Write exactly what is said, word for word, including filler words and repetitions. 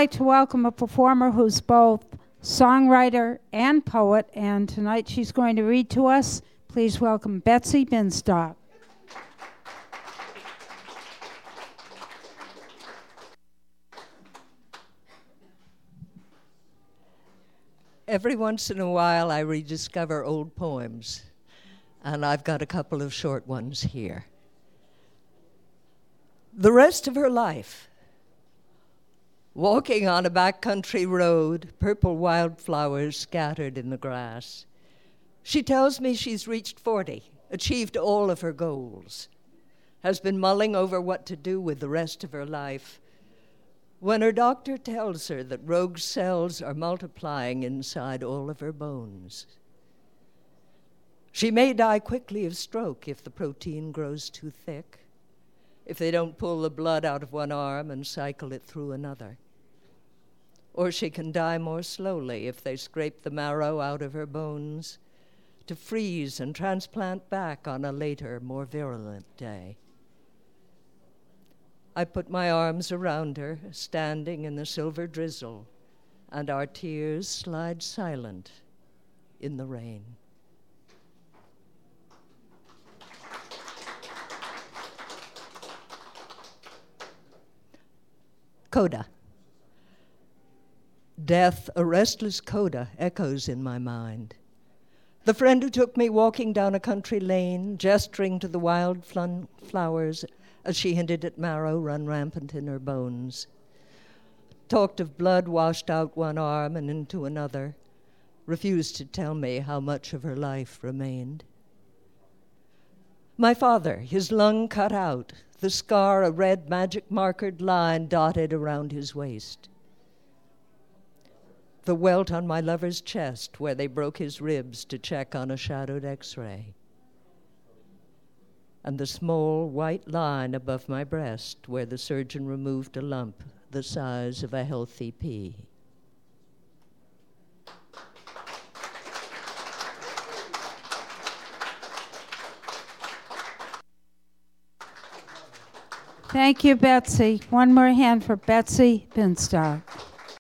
like to welcome a performer who's both songwriter and poet, and tonight she's going to read to us. Please welcome Betsy Binstock. Every once in a while I rediscover old poems, and I've got a couple of short ones here. The rest of her life. Walking on a backcountry road, purple wildflowers scattered in the grass. She tells me she's reached forty, achieved all of her goals, has been mulling over what to do with the rest of her life, when her doctor tells her that rogue cells are multiplying inside all of her bones. She may die quickly of stroke if the protein grows too thick, if they don't pull the blood out of one arm and cycle it through another. Or she can die more slowly if they scrape the marrow out of her bones to freeze and transplant back on a later, more virulent day. I put my arms around her, standing in the silver drizzle, and our tears slide silent in the rain. Coda. Death, a restless coda, echoes in my mind. The friend who took me walking down a country lane, gesturing to the wild flun- flowers as she hinted at marrow run rampant in her bones. Talked of blood washed out one arm and into another, refused to tell me how much of her life remained. My father, his lung cut out, the scar a red magic-markered line dotted around his waist. The welt on my lover's chest where they broke his ribs to check on a shadowed x-ray. And the small white line above my breast where the surgeon removed a lump the size of a healthy pea. Thank you, Betsy. One more hand for Betsy Binstock.